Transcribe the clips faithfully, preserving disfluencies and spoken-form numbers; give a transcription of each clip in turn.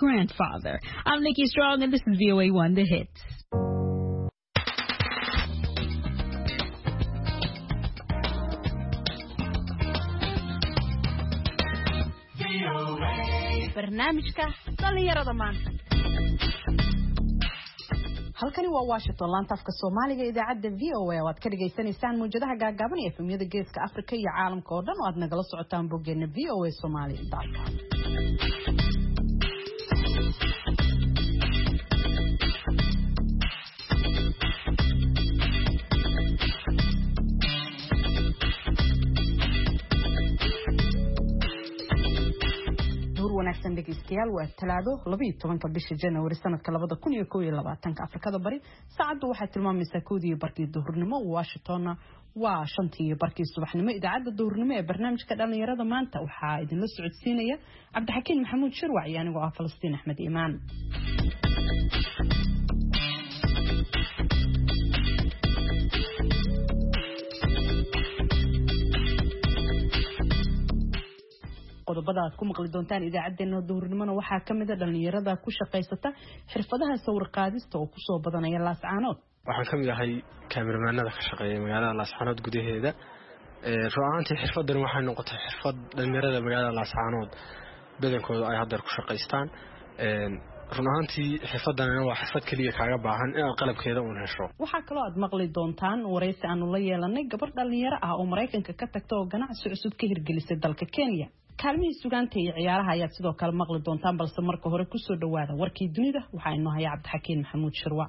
grandfather. I'm Nikki Strong, and this is V O A one, The Hits. barnaamijka dhalinyarada maanta. halkani waa Washington, laanta afka Soomaaliga idaacadda V O A oo aad ka dhageysanaysaan muujadaha gaagaaban ee efemyada geeska Afrika iyo caalamka oo dhan oo aad nagala socotaan boggeena v o a somali dot com. wanaagsan dhegeystayaal waa talaado laba iyo tobanka bisha January sanadka laba kun iyo kow iyo labaatan Afrikada bari saacadu waxay tilmaamaysaa koodii barkii duhurnimo Washington waa shantii barkii subaxnimo idaacadda duhurnimo ee barnaamijka dhalinyarada maanta waxaa idin la socodsiinaya Cabdixakiin Maxamuud Shirwac iyo aniga oo ah Falastiin Axmed Iimaan. qodobada aad ku maqli doontaan idaacadeena duhurnimona waxaa kamid ah dhalinyarada ku shaqeysata xirfadaha sawir qaadista oo ku soo badanaya Laascaanood. waxaan kamid ahay kaamiramanada ka shaqeeya magaalada Laascaanood gudaheeda ee ruuxaantii xirfadan waxay noqotay xirfad dhalinyarada magaalada Laascaanood badankooda ay hadda ku shaqeystaan ee ruuxaantii xirfadan waa xirfad kaliya kaaga baahan in aad qalabkeeda u hesho. waxaa kaloo aad maqli doontaan wareysi aanu la yeelanay gabar dhalinyaro ah oo Mareykanka ka tagtay oo ganacsi cusub ka hirgelisay dalka Kenya. kaalmihii sugaanta iyo ciyaaraha ayaad sidoo kale maqli doontaan balse marka hore ku soo dhawaada warkii dunida waxaa inoo haya Cabdixakiin Maxamuud Shirwac.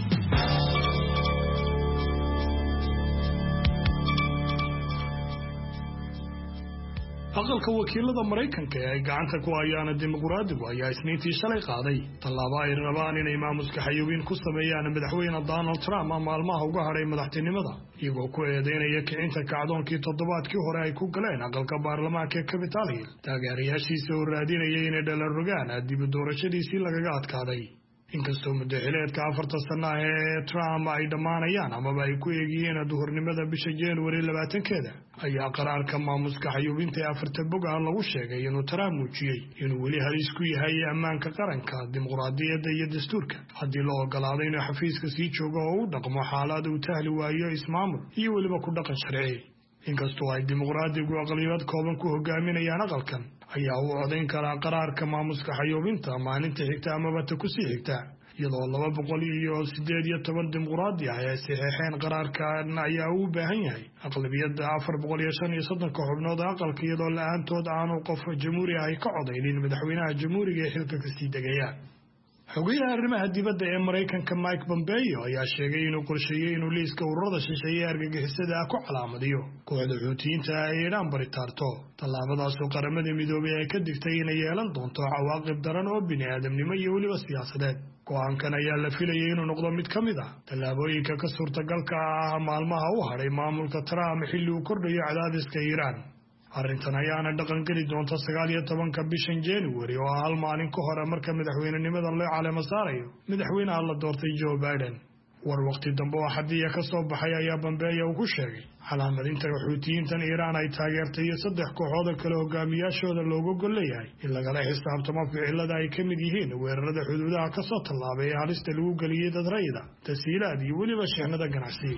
aqalka wakiilada Mareykanka ee ay gacanta ku hayaan dimuqraadigu ayaa isniintii shalay qaaday tallaabo ay rabaan inay maamuska xayuubin ku sameeyaan madaxweyne Donald Trump maalmaha uga haray madaxtinimada iyagoo ku eedeynaya kicinta kacdoonkii toddobaadkii hore ay ku galeen aqalka baarlamaanka ee Capitol Hill taageerayaashiisa oo raadinayay inay dhalan rogaan dib u doorashadiisii lagaga adkaaday. inkastoo madaxweynaha afarta sano ee Trump ay dhamaanayaan amaba ay ku eegayeen duhurnimada bisha January labaatankeeda ayaa qaraarka maamuska xayuubinta afarta boga lagu sheegay inuu Trump muujiyay inuu weli halis ku yahay ammaanka qaranka, dimuqraadiyadda iyo dastuurka haddii loo ogolaado inuu xafiiska sii joogo oo u dhaqmo xaalad uu tahli waayo ismaamul iyo weliba ku dhaqan sharci. inkastoo ay dimuqraadigu aqliyad kooban ku hogaaminayaan aqalkan ayaa uu codayn karaa qaraarka maamuska xayuubinta maalinta xigta amaba ta ku sii xigta iyadoo laba boqol iyo sideed iyo toban dimuqraadi ah ay saxeexeen qaraarkan ayaa u baahan yahay aqlabiyadda afar boqol iyo shan iyo soddon xubnood aqalka iyadoo la'aantood aanu qof jamhuuri ah ka codaynin madaxweynaha jamhuuriga ee xilka ka sii degaya. xogayaha arrimaha dibadda ee Mareykanka Mike Pompeo ayaa sheegay inuu qorsheeyay inuu liiska ururada shisheeye argagixisada ku calaamadiyo kooxda Xuutiyiinta ay Iiraan baritaarto. tallaabadaas oo qaramada midoobay ay ka digtay inay yeelan doonto cawaaqib daran oo bini'aadamnimo iyo weliba siyaasadeed. go'aankan ayaa la filayay inuu noqdo mid ka mid ah tallaabooyinka ka suurtagalka ah maalmaha u haray maamulka Trump xilli uu kordhayo cadaadiska Iiraan. arrintan ayaana dhaqan geli doonta sagaal iyo tobanka bishan January oo hal maalin ka hor marka madaxweynenimada loo caleemo saarayo madaxweynaha la doortay Joe Biden. war waqti dambe oo xadiya ka soo baxay ayaa Pompeo ku sheegay calaamadinta Xuutiyiintan Iiraan ay taageertay iyo saddex kooxood kale hogaamiyaashooda looga golleeyahay in lagala xisaabtamo ficilada ay ka mid yihiin weerarada xuduudaha ka soo tallaabay ee halista lagu galiyay dad rayida, tasiilaad iyo weliba shixnada ganacsi.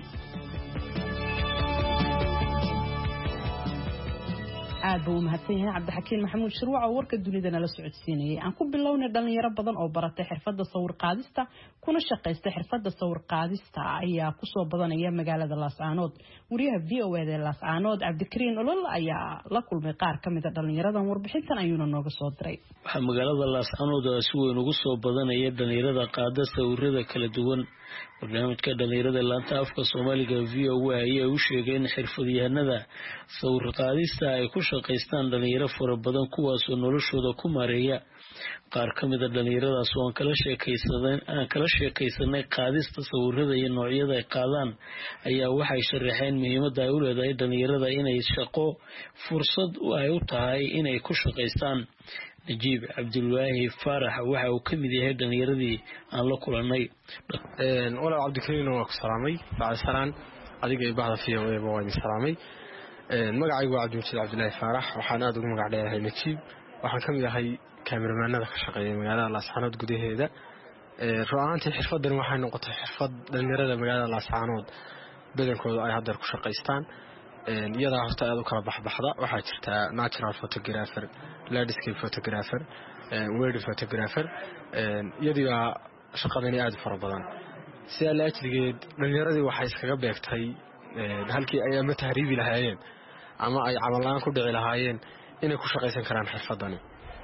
aad buu mahadsan yahay Cabdixakiin Maxamuud Shirwac oo warka dunida nala socodsiinayay. aan ku bilownay dhalinyaro badan oo baratay xirfadda sawir qaadista kuna shaqeysta xirfadda sawir qaadista ayaa ku soo badanaya magaalada Laascaanood. wariyaha V O A ee Laascaanood Cabdikariin Olol ayaa la kulmay qaar kamid ah dhalinyaradan warbixintan ayuuna nooga soo diray. waxaa magaalada Laascaanood si weyn ugu soo badanaya dhalinyarada qaada sawirada kala duwan. barnaamijka dhalinyarada laanta afka Soomaaliga V O A ayaa u sheegay in xirfadyahanada sawir qaadista ay ku shaqeystaan dhalinyaro fara badan kuwaas oo noloshooda ku maareeya. qaar kamid ah dhalinyaradaas oo aan kala sheekaysanay aan kala sheekaysanay qaadista sawirada iyo noocyada ay qaadaan ayaa waxay sharaxeen muhiimadda ay u leedahay dhalinyarada inay shaqo fursad ay u tahay inay ku shaqeystaan. Najiib Cabdulwaahi Faarax waxa uu kamid yahay dhalinyaradii aan la kulanay. een wala Cabdikariin oo ku salaamay bacda salaan adiga ay bahda fiyo ee baa idin salaamay. een magacaygu waa Cabdulwaahi Cabdulaahi Faarax waxaan aad ugu magac dheerahay Najiib waxaan kamid yahay kaamiramanada ka shaqeeya magaalada Laascaanood gudaheeda ru'aantii xirfadan waxay noqotay xirfad dhalinyarada magaalada Laascaanood badankooda ay hadda ku shaqeystaan iyada horta aad u kala baxbaxda waxaa jirta natural photographer landscape photographer wedding photographer iyadiga shaqadani aad fara badan sida la ajligeed dhalinyaradii waxay iskaga beegtay halkii ay ama tahriibi lahaayeen ama ay camal aan ku dhici lahaayeen inay ku shaqeysan karaan xirfadani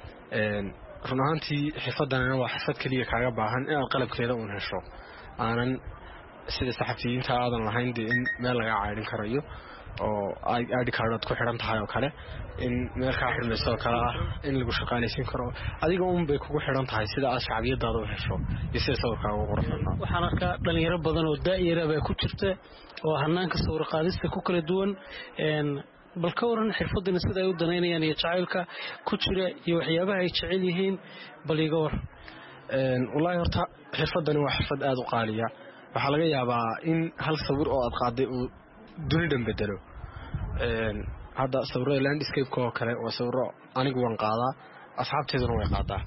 run ahaantii xirfadana waa xirfad kaliya kaaga baahan in aad qalabkeeda u hesho aanan sida saxafiyiinta aadan lahayn in meel laga caydin karayo oo ay aad kaarad ku xiran tahay oo kale in meel ka xirmayso kala ah in lagu shaqaaleysin karo adiga uun bay kugu xiran tahay sida aad shacbiyadaada u hesho iyo sida sawirka ugu qorxana waxaan arkaa dhalinyaro badan oo daa'ira bay ku jirta oo hanaanka sawir qaadista ku kala duwan een bal ka waran xirfadana sida ay u daneynayaan iyo jacaylka ku jira iyo waxyaabaha ay jecel yihiin bal iga war een wallahi horta xirfadani waa xirfad aad u qaaliya waxa laga yaabaa in hal sawir oo aad qaaday uu dunidan bedelo een hadda sawirada landscape ko kale oo sawiro anigu waan qaadaa asxaabteeduna way qaadaa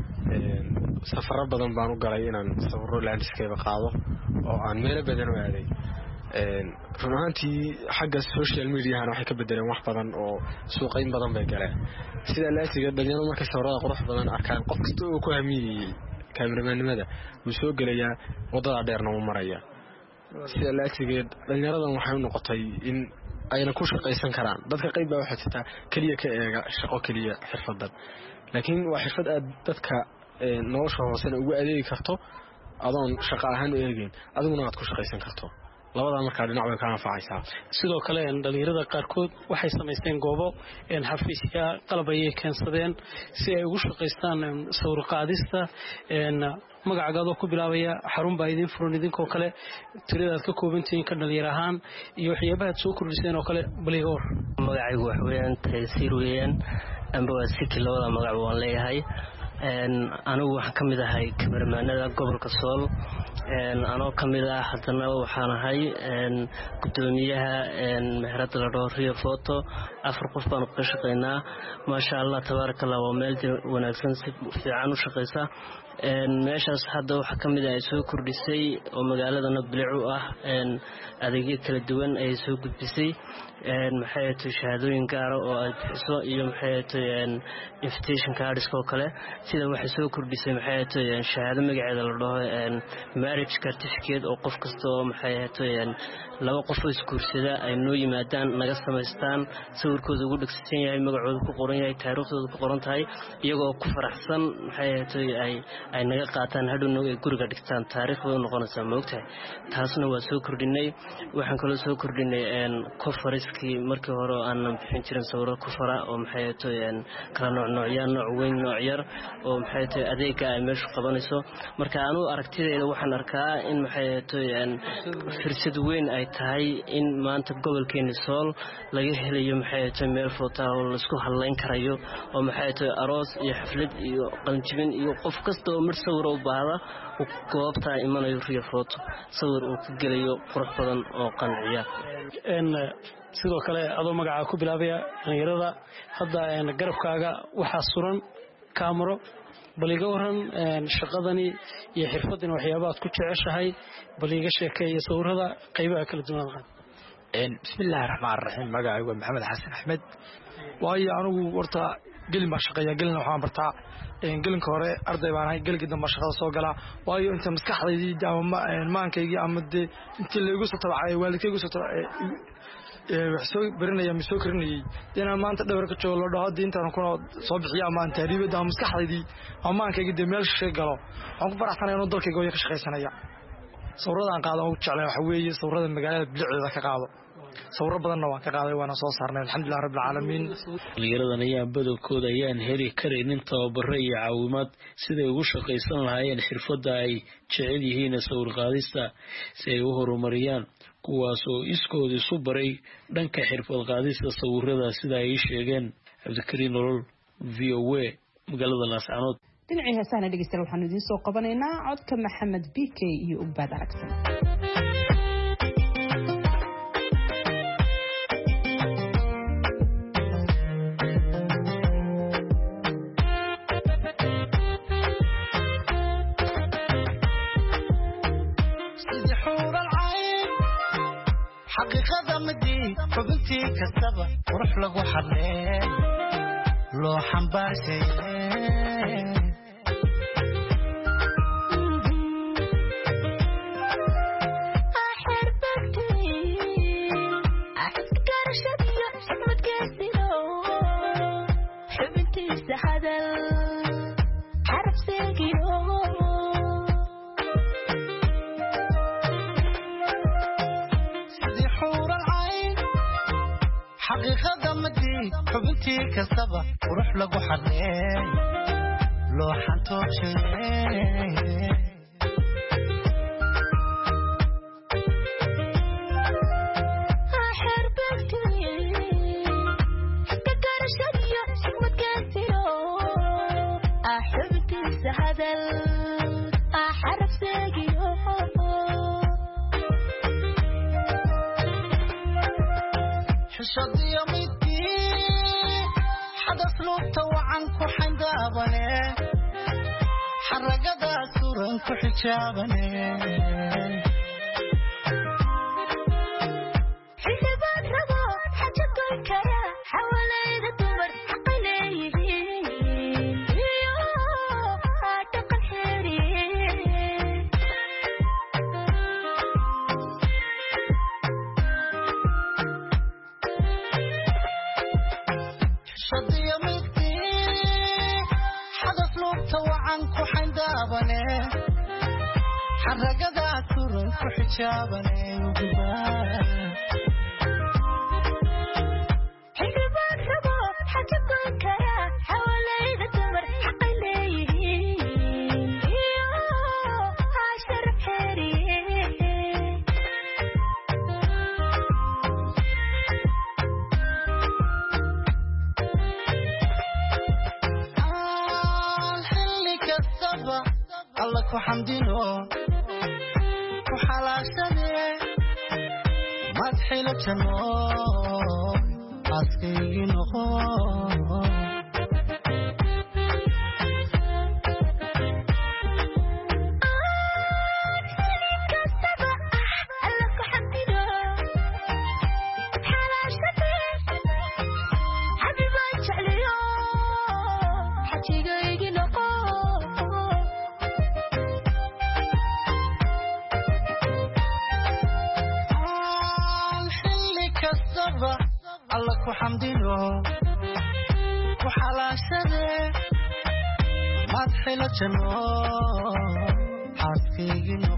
een safar badan baan u galay inaan sawiro landscape qaado oo aan meel badan u aaday een runaantii xagga social media hana waxay ka bedeleen wax badan oo suuqayn badan bay galeen sida la asiga dhalinyarada markay sawirada qurux badan arkaan qof kasta oo ku hamiyay kaamiramanimada uu soo galayaa wadada dheerna uu maraya sida la asigeed dhalinyaradan waxay u noqotay in ayna ku shaqeysan karaan dadka qayb baa waxa jirta kaliya ka eega shaqo kaliya xirfadan laakiin waa xirfad aad dadka nolosha hoose ugu adeegi karto adoon shaqo ahaan u eegin adiguna aad ku shaqeysan karto labada marka dhinac way ka anfacaysaa sidoo kale dhalinyarada qaarkood waxay sameysteen goobo in xafiisya qalab ay keensadeen si ay ugu shaqeystaan sawir qaadista in magacaaga ku bilaabaya xarun baa idin furan idinkoo kale tirada ka koobantiin ka dhalinyar ahaan iyo waxyaabaha soo kordhiseen oo kale baliga war magacaygu wax weeyaan taysiir weeyaan amba waa siki labada magac waan leeyahay een anigu waxaan kamid ahay kamermanada gobolka Sool een anoo kamid ah hadana waxaan ahay een gudoomiyaha een meherada la dhoofiyo photo afar qof baan ka shaqeynaa ma sha Allah tabarakallah waa meel wanaagsan si fiican u shaqeysa een meeshaas hadda waxa kamid ah soo kordhisay oo magaaladana bilicu ah een adeegyo kala duwan ay soo gudbisay een maxay tahay shahaadooyin gaar ah oo ay bixiso iyo maxay tahay invitation cards oo kale sida waxa soo kordhisay maxay tahay shahaado magaceeda la dhaho een marriage certificate oo qof kasta oo maxay tahay laba qof oo iskuursada ay noo yimaadaan naga sameystaan sawirkooda ugu dhagsan yahay magacooda ku qoran yahay taariikhdooda ku qoran tahay iyagoo ku faraxsan maxay tahay ay ay naga qaataan hadhow ay guriga dhigtaan taariikhda noqonaysa moogtahay taasna waa soo kordhinay waxaan kale soo kordhinay een conference-kii markii hore aan bixin jirin sawiro ku fara oo maxay tahay kala nooc noocyaan nooc weyn nooc yar oo maxay tahay adeega ay meesha qabanayso marka aanu aragtideeda waxaan arkaa in maxay tahay fursad weyn ay tahay in maanta gobolkeena Sool laga helayo maxay tahay meel foto oo la isku haleyn karayo oo maxay tahay aroos iyo xaflad iyo qalinjibin iyo qof kasta oo mar sawir u baahda oo goobta imanayo riyo photo sawir uu ka galayo qurux badan oo qanciya een sidoo kale adoo magaca ku bilaabaya dhalinyarada hadda een garabkaaga waxa suran kaamiro baliga waran een shaqadani iyo xirfadani waxyaabaha aad ku jeceshahay baliga sheekay sawirada qaybaha kala duwan een bismillaahir rahmaanir rahiim magacaygu maxamed xasan axmed waayo anigu warta gelin ma shaqeeya gelin waxaan bartaa een gelinka hore arday baan ahay gelin dambe shaqada soo gala waayo inta maskaxdayda ama maankayga ama inta leegu soo tabacay waalidkaygu soo tabacay ee wax soo baranaya ma soo karinayay inaan maanta dhawr ka joogo dhaho diintan ku soo bixiya ama taariibada ama maskaxdaydi ama maankayga meel shay galo waxaan ku faraxsanahay inuu dalkayga ka shaqeysanaya sawiradan qaado oo jeclay waxa weeye sawirada magaalada bilicda ka qaado sawir badanna waan ka qaaday waana soo saarnay alxamdulillah rabbil caalamiin dhalinyaradan ayaa badankooda ayaan heli karaynin tababaro iyo caawimaad siday ugu shaqaysan lahaayeen xirfadda ay jecel yihiin sawir qaadista si ay u horumariyaan kuwaas oo iskooda isu baray dhanka xirfad qaadista sawirada sida ay sheegeen Cabdikariin Nolol V O A magaalada Laascaanood dhinacii heesahana dhegeystayaal waxaan idin soo qabanaynaa codka Maxamed B K iyo Ubad Aragsan حقيقة مدي حبنتي كسبة وروح لقو حرين لو حنباشي حقيقة مدي حبنتي كسبة وروح لقو حرين لو حنتوشي حشد يميتي حدث لوبتا وعنكو حندابني حرقدا سورنكو حجابني حسبات رضا حجد الكيا حوالي ذا دمر حقي ليهين عاتق الحريم شدي يميتي حدث لوبتا وعنكو حندابني حرقدا سورنكو حجابني وقبال حسبات رضا حجد الكيا حوالي ذا دمر حقي ليهين عاشر حريم الله كحمدينه وحلاشني ما تحيل جنو أسكينه الله كحمدينه وحلاشني ما تحيل جنو أسكينه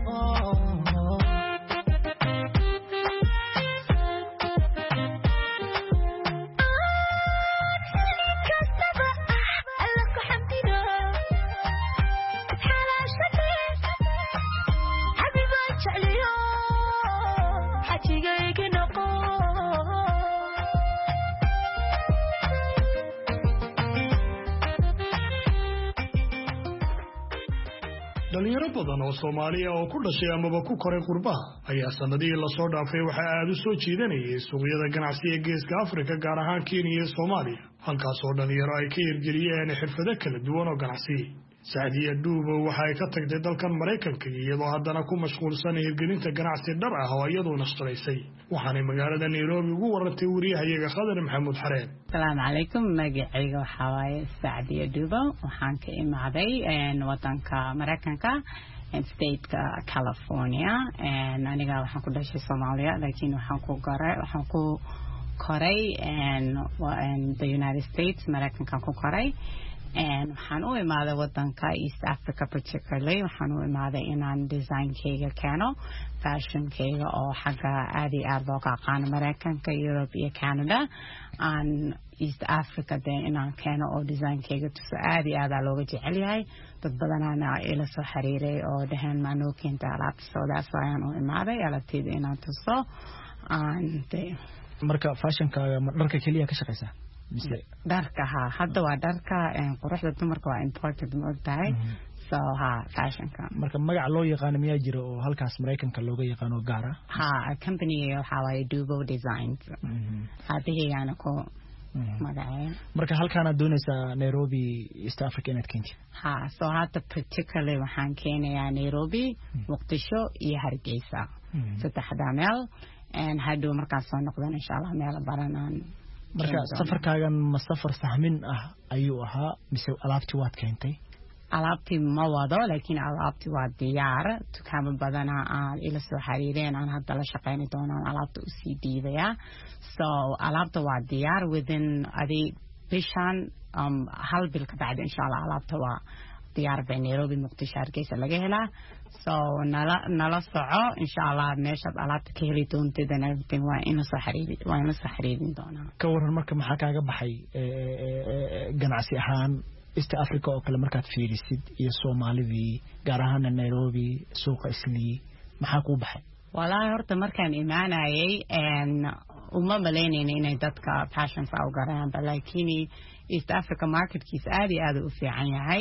dhalinyaro badan oo Soomaaliya oo ku dhashay amaba ku koray qurbaha ayaa sanadihii la soo dhaafay waxa aad u soo jiidanayay suuqyada ganacsiga Geeska Afrika gaar ahaan Kenya iyo Soomaaliya halkaas oo dhalinyaro ay ka hirgeliyeen xirfado kala duwan oo ganacsi Saadiya Duubo waxa ay ka tagtay dalkan Mareykanka iyadoo haddana ku mashquulsan hirgelinta ganacsi dhar ah oo iyadoo nashqadeysay waxaana magaalada Nairobi ugu warantay wariyahayaga Khadar Maxamuud Xareen السلام عليكم magacayga waxa waaye Saadiya Duubo waxaan ka imaaday wadanka Mareykanka stateka California aniga waxaan ku dhashay Soomaaliya laakiin waxaan ku garay waxaan ku koray the United States Mareykanka ku koray and waxaan u imaaday wadanka East Africa particularly waxaan u imaaday inaan designkayga keeno fashionkayga oo xagga aad iyo aad looga aqaano Mareykanka Europe iyo Canada aan East Africa dee inaan keeno oo designkayga tuso aad iyo aad looga jecel yahay dad badanaana ila soo xiriiray oo dhahan ma noo keenta alaabta so that's why aan u imaaday alaabteeda inaan tuso aan marka fashionkaaga dharka kaliya ka shaqeysaa dharka ha hadda waa dharka quruxda dumarka waa important ma ogtahay so ha fashionka marka magac loo yaqaan miyaa jiro oo halkaas Mareykanka looga yaqaano gaar ah ha company waxa waaye Duubo Designs hadiyana ko magacay marka halkaan aad doonaysaa Nairobi East Africa inaad keento ha so hadda particularly waxaan keenayaa Nairobi Muqdisho iyo Hargeysa saddexda meel and hadhow markaan soo noqdan insha Allah meel baranaan marka safarkaagan ma safar sahmin ah ayuu ahaa mise alaabtii waad keentay alaabtii ma wado laakiin alaabtii waa diyaar dukaamo badan aan ila soo xariireen aan hadda la shaqeyn doonaan alaabta u sii diidaya so alaabta waa diyaar within adi bishan um hal bil ka bacdi insha Allah alaabta waa diyaar bay Nairobi Muqdisho Hargeysa laga helaa so nala nala soco insha Allah meesha alaabta ka heli doonteed and everything waa in soo xariiri waa in soo xariirin doonaa ka waran marka maxaa kaaga baxay ganacsi ahaan East Africa oo kale markaad fiirisid iyo Soomaalidii gaar ahaan Nairobi suuqa Islii maxaa ku baxay walahi horta markaan imaanayay and uma maleynayna inay dadka passion faa u garaan laakiin East Africa market kiis aad iyo aad u fiican yahay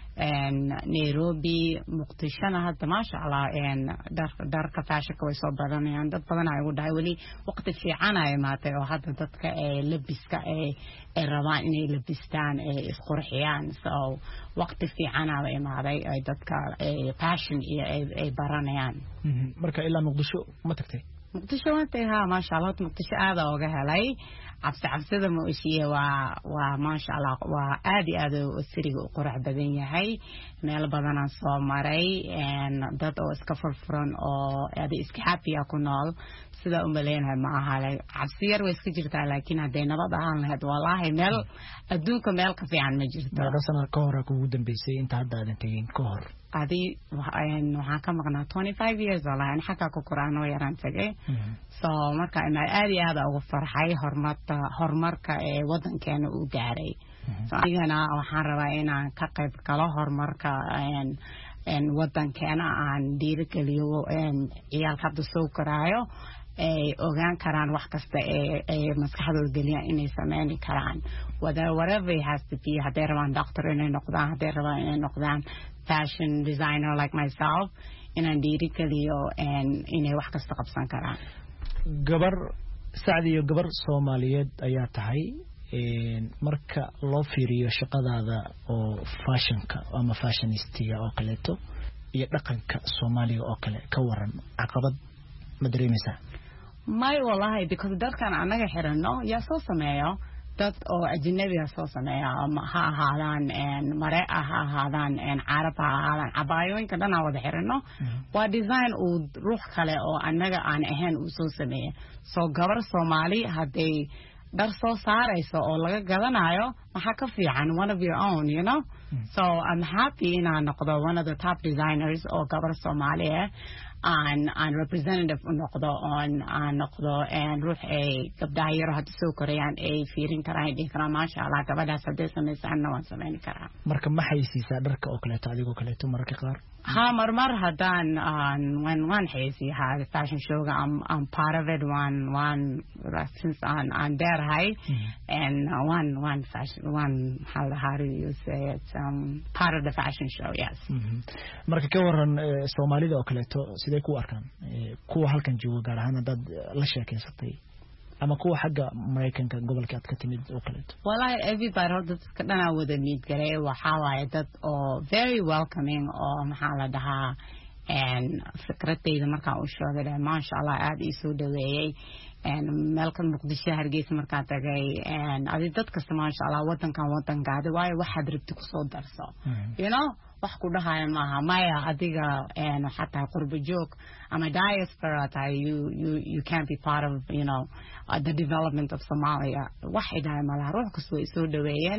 and Nairobi Muqdisho hadda ma sha Allah and dar darka fashion way soo badanayaan dad badan ay u dhahay wali waqti fiican ay maatay oo hadda dadka ee labiska ee ee rabaan inay labistaan ee isqurxiyaan so waqti fiican ay imaaday ay dadka ee fashion iyo ay baranayaan marka ilaa Muqdisho ma tagtay Muqdisho wanta ha ma sha Allah Muqdisho aad uga helay cabsi cabsida ma ishiye waa waa ma sha Allah waa aad iyo aad u siriga u qurux badan yahay meel badan aan soo maray and dad oo iska furfuran oo aad iska happy ah ku nool sida u maleenahay ma aha cabsi yar way iska jirtaa laakiin haday nabad ahaan lahayd wallahi meel adduunka meel ka fiican ma jirto marka sanad ka hor ugu dambeysay inta hadda aadan tagin ka hor adi waxaan ka maqnaa twenty-five years wallahi aan xaqa ku quraano yaraan tagay so marka ina aad iyo aad ugu farxay horumarka horumarka ee wadankeena uu gaaray so anigana waxaan rabaa inaan ka qayb galo horumarka een een wadankeena aan dhiirigeliyo een ciyaalka hadda soo koraayo ay ogaan karaan wax kasta ee ee maskaxdooda geliyaan inay sameyn karaan whatever it has to be haday rabaan doctor inay noqdaan haday rabaan inay noqdaan fashion designer like myself inaan dhiirigeliyo een inay wax kasta qabsan karaan gabar Saacid iyo gabar Soomaaliyeed ayaa tahay een marka loo fiiriyo shaqadaada oo fashionka ama fashionistiga oo kaleeto iyo dhaqanka Soomaaliga oo kale ka waran caqabad ma dareemaysaa may wallahi because dadkan anaga xirano yaa soo sameeyo dad oo ajnabi ah soo sameeya ha ahaadaan een mare ah ha ahaadaan een carab ha ahaadaan cabaayooyinka dhan wada xirano waa design oo ruux kale oo anaga aan ahayn uu soo sameeyo soo gabar Soomaali haday dar soo saarayso oo laga gadanayo waxa ka fiican one of your own you know so I'm happy in aan noqdo one of the top designers oo gabar Soomaali ah aan aan representative u noqdo on aan noqdo and ruux ay gabdhaha yar hadda soo korayaan ay fiirin karaan in kara ma sha Allah gabadhaas hadday sameysaan waan sameyn karaa marka ma haysiisa dharka oo kale adigoo kale marka qaar ha marmar hadan aan when one haysi ha fashion show am am part of it one one since on on there high and one one fashion one how how do you say it um part of the fashion show yes marka ka waran Soomaalida oo kale sidee ku arkaan kuwa halkan jooga gaar ahaan dad la sheekeysatay ama kuwa xagga Mareykanka gobolka aad ka timid oo kale wallahi everybody dadka dhanaa wada meet garay waxa waaye dad oo very welcoming oo maxaa la dhahaa and fikradeyda markaa u sheegay ma sha Allah aad ii soo dhaweeyay and meelka Muqdisho Hargeysa markaa tagay and adi dad kasta ma sha Allah wadankan wadankaada waaye waxaad rabti ku soo darso you know wax ku dhahay maaha maya adiga and hatta qurba joog ama diaspora ta you you you can't be part of you know uh, the development of Somalia wax idaa malaha ruux kasoo soo dhaweeyeen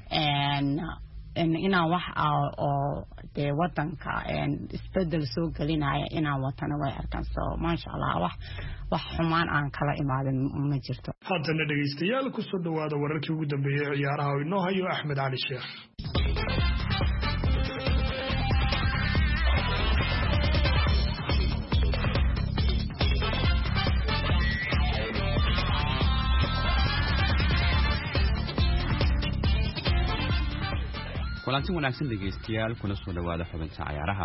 and in ina wax oo de wadanka and isbedel soo galinaya ina watana way arkaan so ma sha Allah wax wax xumaan aan kala imaadin ma jirto haddana dhageystayaal ku soo dhawaada wararkii ugu dambeeyay ciyaaraha oo inoo hayo Axmed Cali Sheekh kulanti wanaagsan dhageystayaal kuna soo dhawaada xubinta ciyaaraha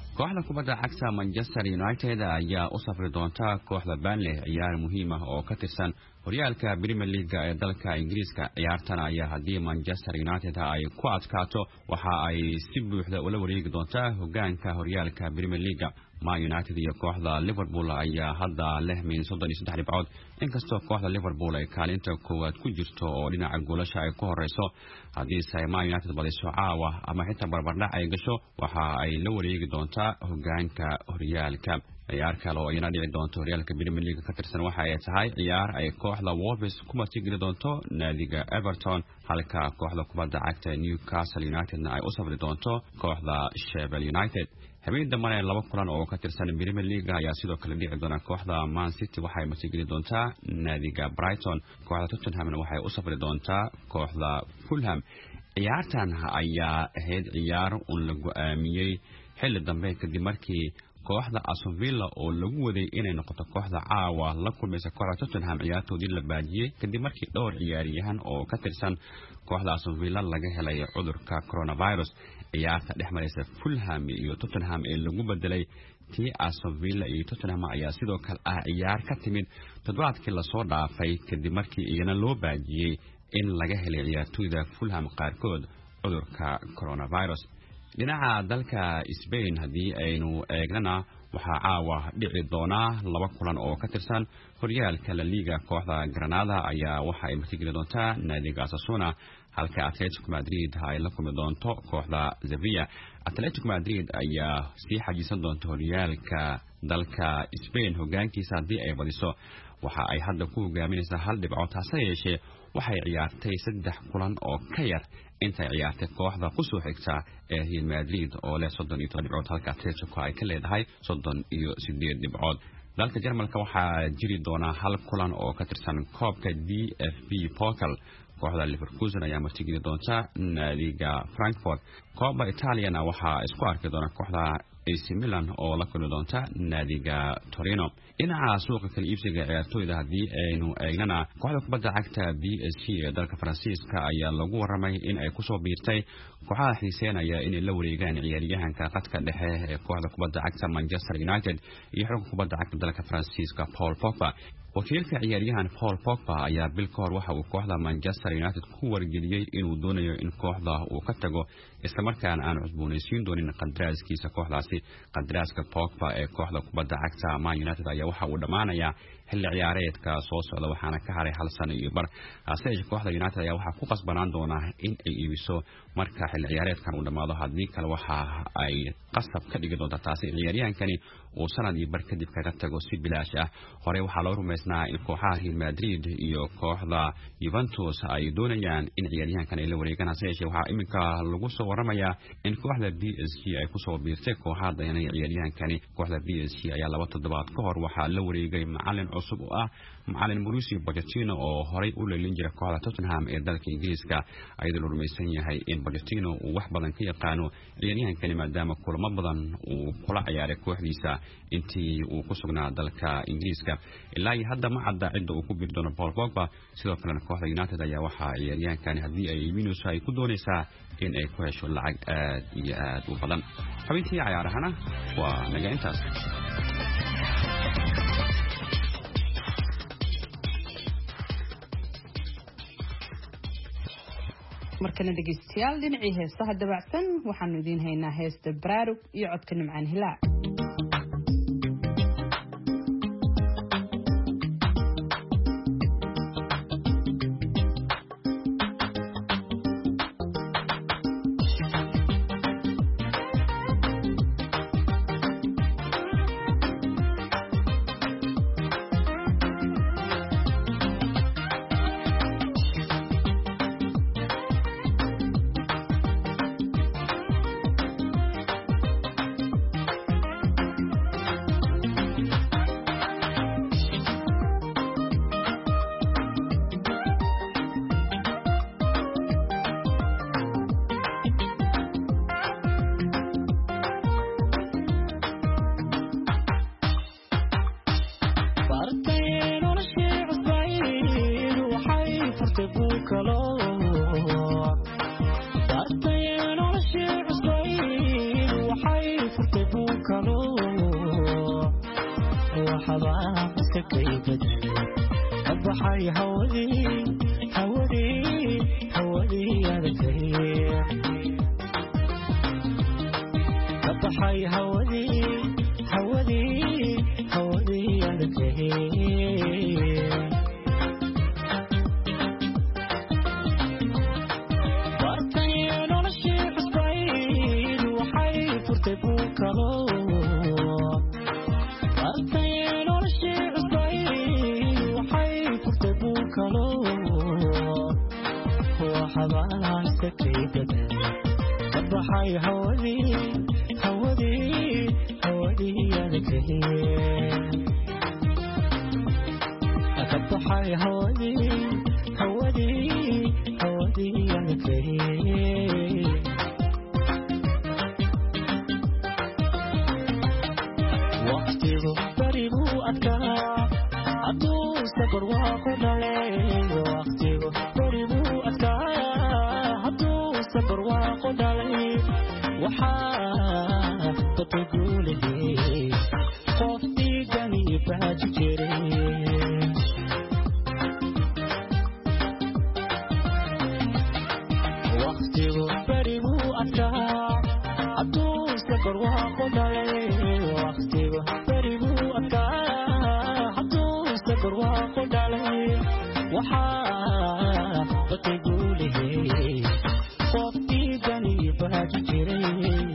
kooxda kubadda cagta Manchester United ayaa u safri doonta kooxda Burnley ciyaar muhiim ah oo ka tirsan horyaalka Premier League ee dalka Ingiriiska. ciyaartan ayaa haddii Manchester United ay ku adkaato waxa ay si buuxda ula wareegi doontaa hoggaanka horyaalka Premier League. Man United iyo kooxda Liverpool ayaa hadda leh min soddon iyo saddex dhibcood, inkastoo kooxda Liverpool ay kaalinta koowaad ku jirto oo dhinaca goolasha ay ku horeyso. haddii ay Man United badiso caawa ama xitaa barbardhac ay gasho waxa ay la wareegi doontaa hoggaanka horyaalka. ciyaar kale oo iyana dhici doonto horyaalka Premier League ka tirsan waxa ay tahay ciyaar ay kooxda Wolves ku matigeli doonto naadiga Everton, halka kooxda kubadda cagta Newcastle United ay u safri doonto kooxda Sheffield United. habeen dambana laba kulan oo ka tirsan Premier League ayaa sidoo kale dhici doona. kooxda Man City waxay matigeli doontaa naadiga Brighton, kooxda Tottenham waxay u safri doontaa kooxda Fulham. ciyaartan ayaa ahayd ciyaar un la go'aamiyey xilli dambe kadib markii kooxda Aston Villa oo lagu waday inay noqoto kooxda caawa la kulmaysa kooxda Tottenham ciyaartoodii la baajiyay kadib markii dhowr ciyaaryahan oo ka tirsan kooxda Aston Villa laga helay cudurka coronavirus. ciyaarta dhexmaraysa Fulham iyo Tottenham ee lagu bedelay tii Aston Villa iyo Tottenham ayaa sidoo kale ah ciyaar ka timid toddobaadkii la soo dhaafay kadib markii iyana loo baajiyay in laga helay ciyaartooyda Fulham qaarkood cudurka coronavirus. dhinaca dalka Spain haddii aynu eegnana waxaa caawa dhici doona laba kulan oo ka tirsan horyaalka La Liga. kooxda Granada ayaa waxa ay matigeli doontaa naadiga Osasuna, halka Atletico Madrid ay la kulmi doonto kooxda Sevilla. Atletico Madrid ayaa sii xajisan doonta horyaalka dalka Spain hoggaankiisa haddii ay badiso waxa ay hadda ku hogaaminaysaa hal dhibcood. hase yeeshee waxay ciyaartay saddex kulan oo ka yar intay ciyaartay kooxda ku soo xigta ee Real Madrid oo leh soddon iyo toban dhibcood, halka Atletico ay ka leedahay soddon iyo siddeed dhibcood. dalka Jarmalka waxaa jiri doona hal kulan oo ka tirsan koobka D F B Pokal. kooxda Leverkusen ayaa martigeli doonta naadiga Frankfurt. kooxda Italiana waxaa isku arki doona kooxda A C Milan oo la kulmi doonta naadiga Torino. dhinaca suuqa kala iibsiga ciyaartooyda haddii aynu eegnana kooxda kubadda cagta B S G ee dalka Faransiiska ayaa lagu waramay in ay kusoo biirtay kooxaha xiiseynaya inay la wareegaan ciyaaryahanka qadka dhexe ee kooxda kubadda cagta Manchester United iyo xulka kubadda cagta dalka Faransiiska Paul Pogba. wakiilka ciyaaryahan Paul Pogba ayaa bil ka hor waxa uu kooxda Manchester United ku wargeliyay inuu doonayo in kooxda uu ka tago isla markaana aan cusboonaysiin doonin qadaraaskiisa kooxdaasi. qadaraaska Pogba ee kooxda kubadda cagta Man United ayaa waxa uu dhamaanayaa xilli ciyaareedka soo socda waxaana ka haray hal sano iyo bar. hase yeeshee kooxda United ayaa waxaa ku qasbanaan doona in ay iibiso marka xilli ciyaareedkan uu dhamaado, haddii kale waxa ay qasab ka dhigi doontaa taasi ciyaaryahankani uu sanad iyo bar kadib kaga tago si bilaash ah. hore waxaa loo rumaysnaa in kooxaha Real Madrid iyo kooxda Juventus ay doonayaan in ciyaaryahankan ay la wareegaan. hase yeeshee waxaa iminka lagu soo waramayaa in kooxda B S G ay kusoo biirtay kooxaha dayanay ciyaaryahankani. kooxda B S G ayaa laba toddobaad ka hor waxaa la wareegay macalin cusub oo ah macalin Mauricio Pochettino oo horey u leelin jiray kooxda Tottenham ee dalka Ingiriiska, ayadoo la rumaysan yahay in Pochettino uu wax badan ka yaqaano ciyaaryahankani maadaama kulamo badan uu kula ciyaaray kooxdiisa intii uu ku sugnaa dalka Ingiriiska. ilaa iyo hadda ma cadda cidda uu ku biiri doono Paul Pogba. sidoo kalena kooxda United ayaa waxaa ciyaaryahankani haddii ay iibinayso ay ku doonaysaa in ay ku hesho lacag aad iyo aad u badan. xubintii ciyaarahana waa naga intaas. markana dhegeystayaal dhinacii heesaha dabacsan waxaanu idiin haynaa heesta Baraarug iyo codka Nimcaan Hilaac. وحبا سكي بدل أبحي هودي هودي هودي يا ذكي أبحي هودي هودي هودي يا ذكي أبحي هودي هودي هودي يا ذكي أبحي هودي هودي هودي يا ذكي وقتي غريبو أتكا عدو سفر واخد علي وقتي غريبو أتكا عدو سفر واخد علي وحا تقول لي قفتي جاني باجري وقتي غريبو أتكا عدو سفر واخد علي وقتي غريبو أتكا عدو سفر واخد علي وحا تقول لي قفتي جاني باجري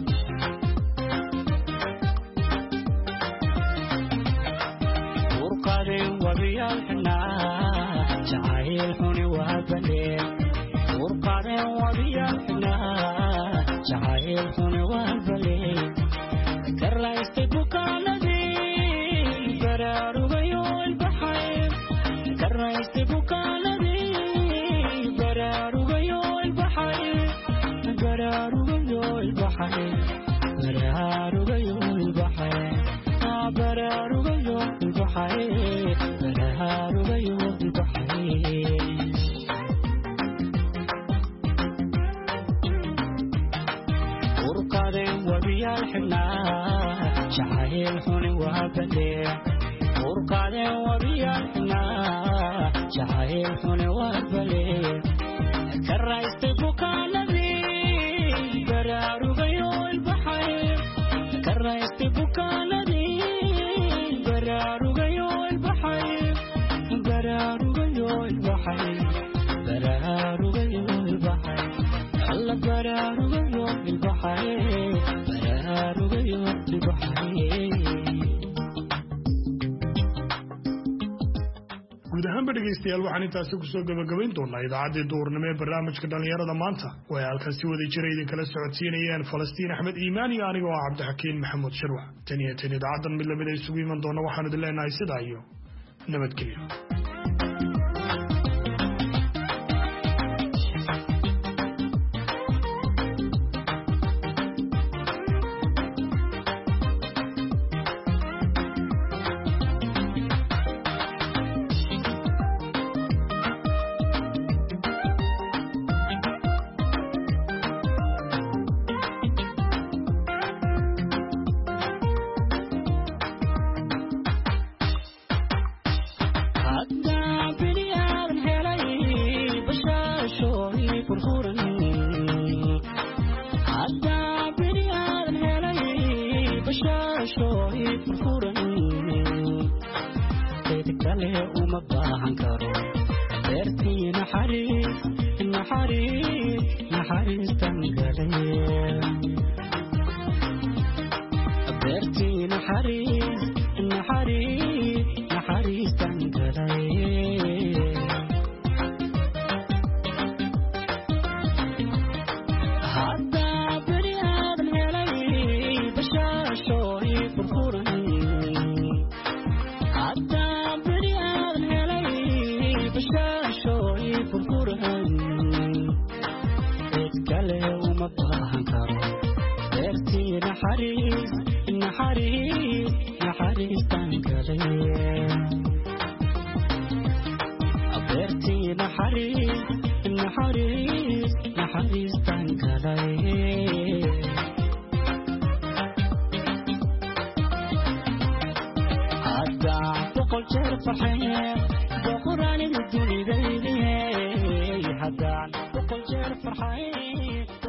ورقادي وبيال حنا جعيل حوني وهبلي ورقادي وبيال حنا جعيل حوني وهبلي كرلايستي بوكالدي برارو بيو البحر كرلايستي بوكالدي برارو بيو البحر برارو بيو البحر برارو بيو البحر برارو بيو البحر برارو بيو البحر ورقادي وبيال حنا جعيل حوني وهبلي ورقادي وبيال حنا جعيل حوني وهبلي كرلايستي بوكالدي برارو بيو البحر كرلايستي بوكالدي برارو بيو البحر برارو بيو البحر برارو بيو البحر الله برارو بيو البحر برارو بيو البحر guud ahaanba dhegaystayaal waxaan intaasi kusoo gabagabayn doonaa idaacaddii duurnimo ee barnaamijka dhallinyarada maanta oo ay halkan si wada jira idinkala socodsiinayeen falastiin axmed iimaan iyo aniga oo cabdixakiin maxamuud shirwax tan iyo tan idaacaddan mid lamid a isugu iman doona waxaan idin leenahay sidaa iyo nabadgelyo jeer farxay boqoraan idin dunidayday haddaan boqol jeer farxay